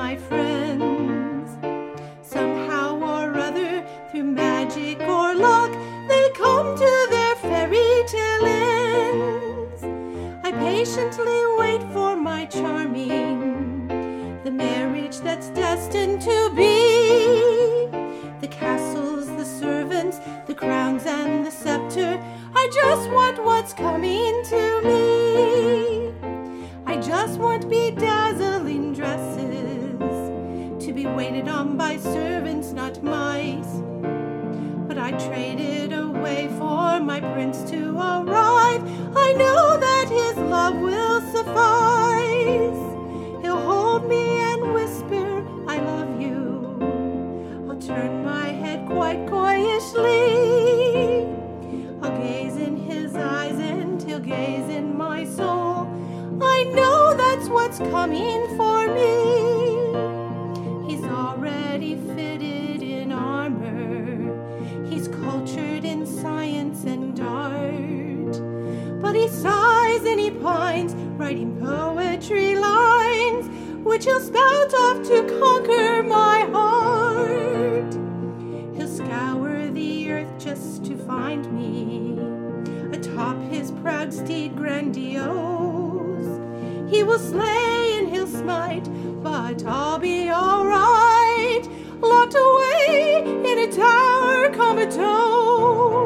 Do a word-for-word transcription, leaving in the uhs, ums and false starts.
my friends. Somehow or other, through magic or luck, they come to their fairy tale ends. I patiently wait for my charming, the marriage that's destined to be. The castles, the servants, the crowns and the scepter, I just want what's coming to me. I just want bedazzling dresses, to be waited on by servants, not mice. But I traded away for my prince to arrive. I know that his love will suffice. He'll hold me and whisper, I love you. I'll turn my head quite coyishly. I'll gaze in his eyes and he'll gaze in my soul. I know that's what's coming for me. He's already fitted in armor. He's cultured in science and art. But he sighs and he pines, writing poetry lines, which he'll spout off to conquer my heart. He'll scour the earth just to find me, atop his proud steed grandiose. He will slay and he'll smite, but I'll be all right, locked away in a tower comatose.